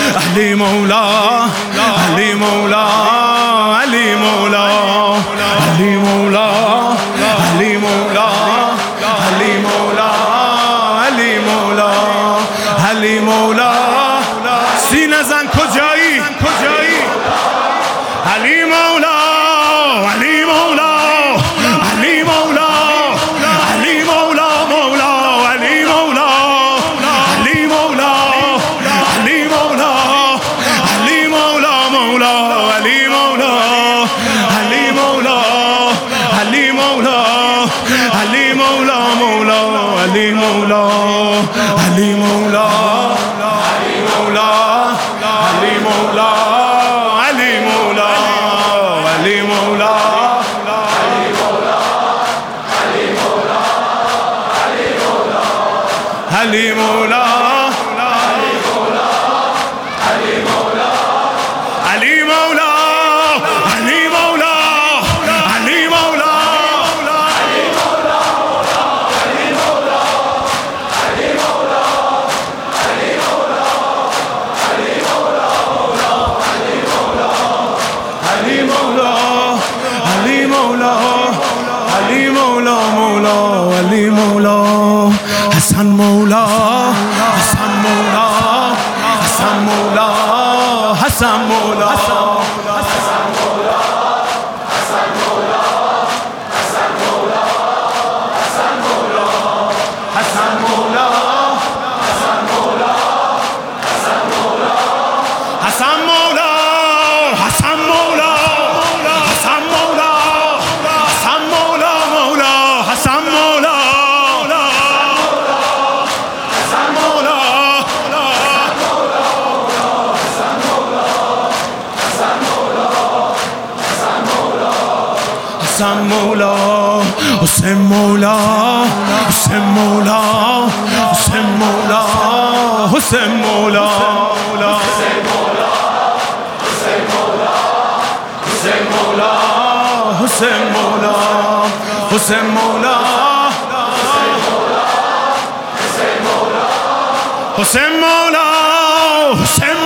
علی مولا علی مولا علی مولا علی مولا علی مولا علی مولا علی مولا علی مولا سینه زن کجایی علی مولا علی مولا علی مولا علی مولا مولا علی مولا علی مولا علی مولا علی مولا مولا علی مولا علی مولا علی مولا علی مولا مولا علی مولا علی مولا علی مولا علی مولا علی مولا علی مولا علی مولا علی مولا علی مولا علی مولا علی مولا علی مولا علی مولا مولا علی مولا حسن مولا حسن مولا حسن مولا حسن مولا حسن مولا حسین مولا حسین مولا حسین مولا حسین مولا حسین مولا حسین مولا حسین مولا حسین مولا حسین مولا حسین مولا حسین مولا حسین